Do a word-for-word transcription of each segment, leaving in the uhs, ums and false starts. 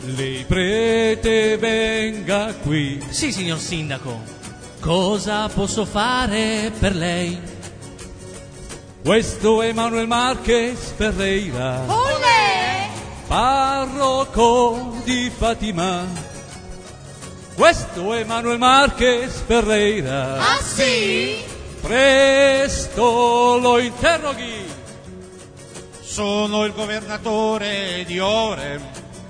Lei prete venga qui. Sì, signor sindaco. Cosa posso fare per lei? Questo è Manuel Marquez Ferreira, Olè! parroco di Fatima. Questo è Manuel Marquez Ferreira. Ah sì? Presto lo interroghi. Sono il governatore di Orem.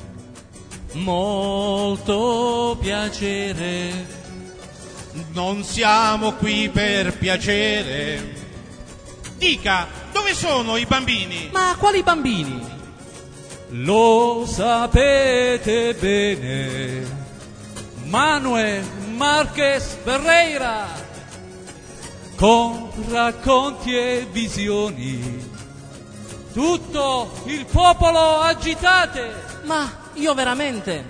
Molto piacere. Non siamo qui per piacere. Dica, dove sono i bambini? Ma quali bambini? Lo sapete bene, Manuel Marquez Ferreira, con racconti e visioni, tutto il popolo agitate. Ma io veramente...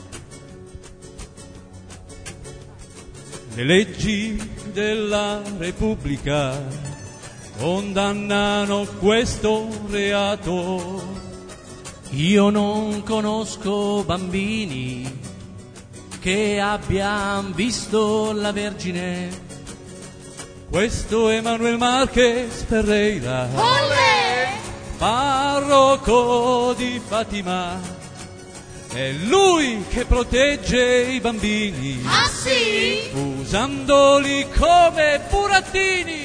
Le leggi della Repubblica condannano questo reato. Io non conosco bambini che abbiano visto la Vergine. Questo è Manuel Marquez Ferreira, Olè! parroco di Fatima. È lui che protegge i bambini, Ah sì? usandoli come burattini.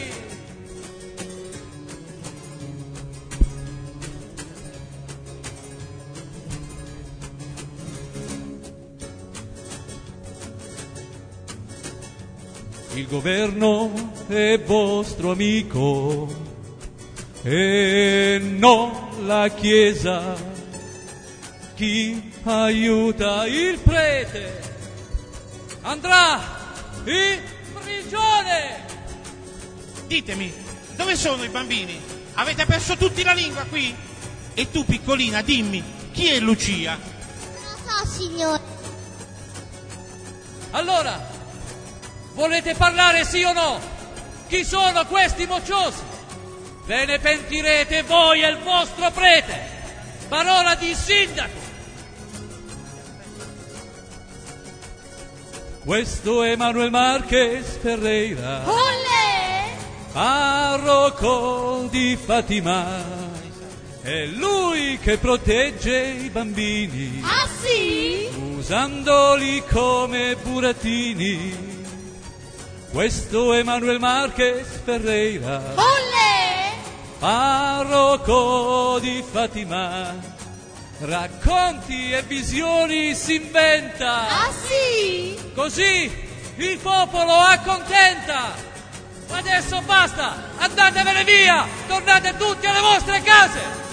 Il governo è vostro amico e non la Chiesa. Chi aiuta il prete andrà in prigione. Ditemi, dove sono i bambini? Avete perso tutti la lingua qui? E tu, piccolina, dimmi, chi è Lucia? Non so, signore. Allora, volete parlare sì o no? Chi sono questi mocciosi? Ve ne pentirete voi e il vostro prete. Parola di sindaco. Questo è Manuel Marquez Ferreira, Olè! parroco di Fatima. È lui che protegge i bambini, Ah sì? usandoli come burattini. Questo è Manuel Marquez Ferreira, Olè! parroco di Fatima. Racconti e visioni si inventa. Ah sì? Così il popolo accontenta. Adesso basta, andatevene via, tornate tutti alle vostre case.